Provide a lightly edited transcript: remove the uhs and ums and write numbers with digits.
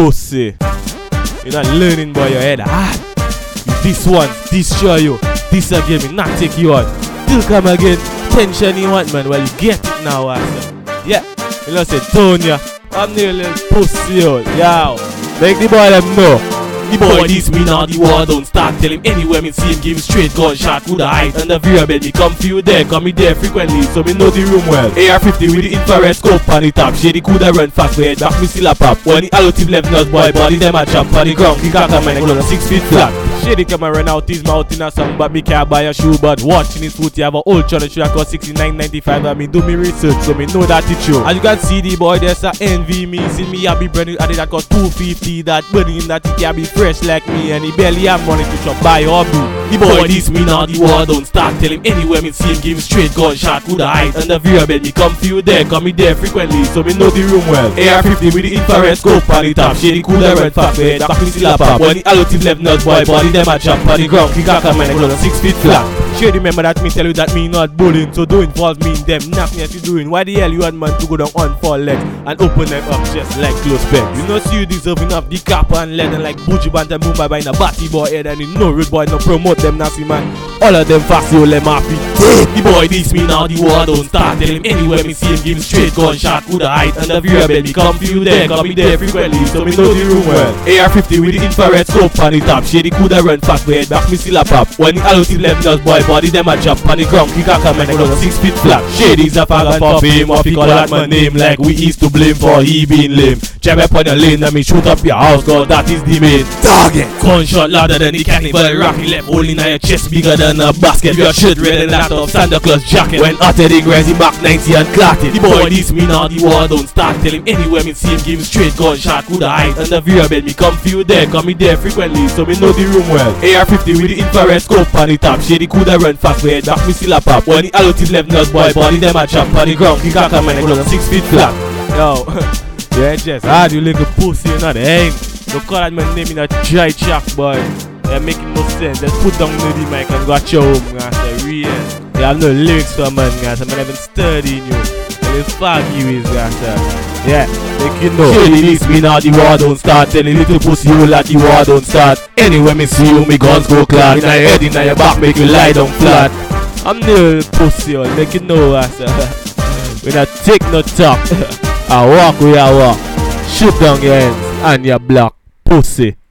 pussy. You're not learning by your head hard. This one, this show you. This again, me not take you on. Still come again. Tension you want, man. Well, you get it now, also. Yeah. You know, say, Tonya, I'm nearly pussy out. Yow. Make the boy them know. The boy this me now, the war don't start. Tell him anywhere me see him give him straight gunshot. Who the height and the viewer bed me come for you there. Come me there frequently, so me know the room well. AR-50 with the infrared scope on the top. Shady coulda run fast, but head back me still a pop. When the allottive left nose boy body them a chop on the ground. Kick out a man and go 6 feet flat. Shady come and run out his mouth in a song, but me can't buy a shoe. But watching his foot, you have a old channel should have cost $69.95. And me do me research, so me know that it's true. As you can see, the boy there's a envy me. See me I be brand new, that cost $250. That burning him that he can be fresh like me, and he barely have money to shop buy or do. The boy this me now, the war don't start. Tell him anywhere me see him give him straight gunshot. Who the height and the viewer bed me come for you there. Come me there frequently, so me know the room well. AR-50 with the infrared scope on the top. Shady coulda red fat head back me still a pop. When the allottive left nuts boy body them a chop on the ground. Kick out a man and go 6 feet flat. Shady remember that me tell you that me not bullying. So don't involve me in them. Knock me as you doing. Why the hell you want man to go down on 4 legs and open them up just like close pegs? You know see you deserving of the cap and lead and like Buji Bant and Mumbai by in a batty boy head, and you know rude boy no promote them nasty man. All of them fast you let happy. The boy this me now, the war don't start. Tell him anywhere me see him give him straight gunshot. Who the height and the viewer bed me come for you there. Come me there frequently, so me know the room well. AR-50 with the infrared scope on the top. Shady coulda run fast, but head back me still a pop. When the allottive left us boy body them a chop on the ground. Kick a man and go 6 feet flat. Shady's a fag and pop him off. He call that my name like we used to blame for he being lame. Jab up on the lane and me shoot up your house, cause that is the main target. Gunshot louder than the cannon, but the rocky left hole in your chest bigger than a basket. Your shirt red and that of Santa Claus jacket. When hotter the grassy back 90 and clotted. The boy this me now, the war don't start. Tell him anywhere me see him give him straight gunshot. Who the height and the viewer bed me come for you there. Come me there frequently, so me know the room well. AR-50 with the infrared scope on the top. Shady coulda run fast, but head back me still a pop. When the allottive left nuts boy body them a chop on the ground. Kick out a man and go 6 feet flat. Yo, yeah, just hard you little pussy, you know the hang. Don't call that my name in a dry chat, boy. Yeah, making no sense. Just put down the mic and go at your home, guys. The real. You have no lyrics for a man, guys. I'm not even studying you. And it's fag you is, guys. Yeah, make you know. Shady this me now, the war don't start. Tell the little pussy you like the war don't start. Anywhere me see you, me guns go clad. In your head, in your back, make you lie down flat. I'm the pussy, all make you know, guys. We not take no talk. I walk where I walk. Shoot down your hands and your block pussy.